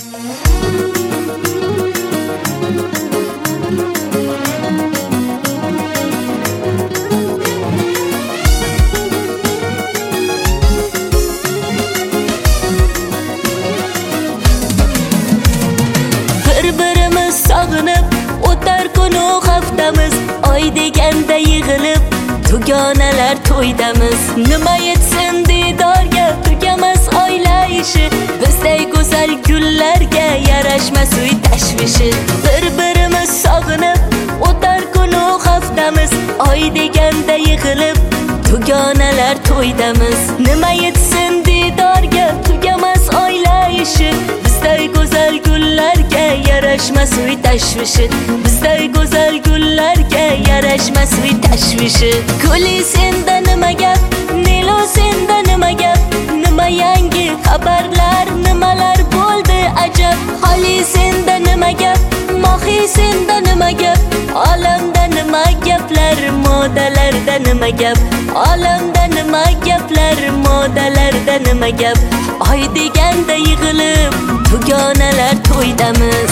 Bir-birimiz sog'inib o'tar kunu haftamiz, oy deganda yig'ilib tugonalar to'ydamiz. Nima yetsin didorga tugamas oila ishi, bizday go'zal gullarga yarashmas uy tashvishi. Bir-birimiz sog'inib o'tar kunu haftamiz, oy deganda yig'ilib tugonalar to'ydamiz. Nima yetsin didorga tugamas oila ishi, bizday go'zal gullarga yarashmas uy tashvishi. Bizday go'zal gullarga yarashmas uy tashvishi. Guli senda nima gap, Nilo senda nima gap, nima yangi xabarlar, nimalar bo'ldi ajab. Holi senda nima gap, Mohi senda nima gap, olamda nima gaplar, modalarda nima gap, olamda nima gaplar, modalarda nima gap. Oy deganda yig'ilib tugonalar to'ydamiz.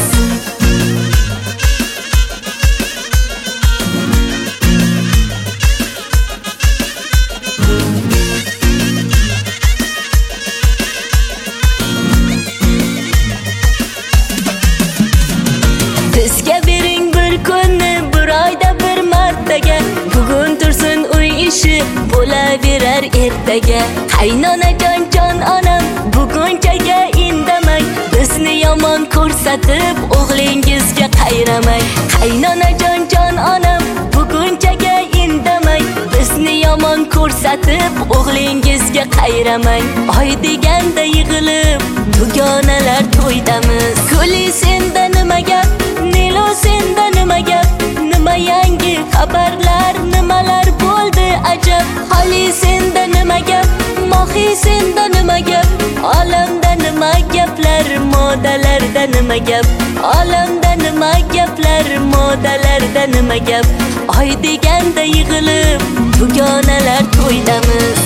Bizga bering bir kunni, bir oyda bir martaga, bugun tursin uy ishi bo'laverar ertaga. Qaynonajon jon onam bugunchaga indamang, bizni yomon ko'rsatib o'g'lingizga qayramang. Qaynonajon jon onam bugunchaga indamang, bizni yomon ko'rsatib o'g'lingizga qayramang. Oy deganda yig'ilib tugonalar to'ydamiz. Guli senda nima gap, Nilo senda nima gap, nima yangi xabarlar, nimalar bo'ldi ajab. Holi senda nima gap, Mohi senda nima gap, olamda nima gaplar, modalarda nima gap, olamda nima gaplar, modalarda nima gap. Oy deganda yig'ilib tugonalar to'ydamiz.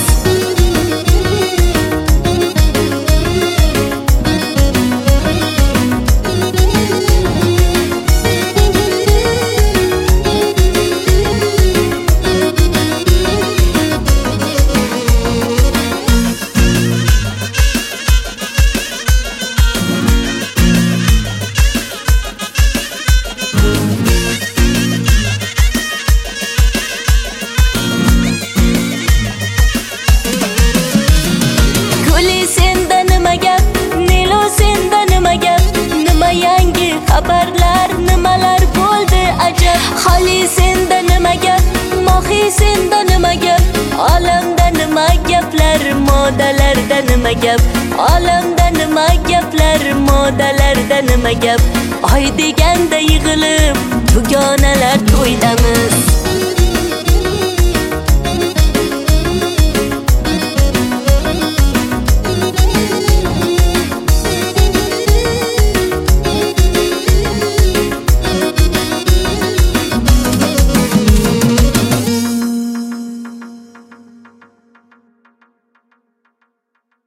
Xabarlar, nimalar bo'ldi ajab. Holi senda nima gap, Mohi senda nima gap, olamda nima gaplar, modalarda nima gap, olamda nima gaplar, modalarda nima gap. Oy deganda yig'ilib tugonalar to'ydamiz.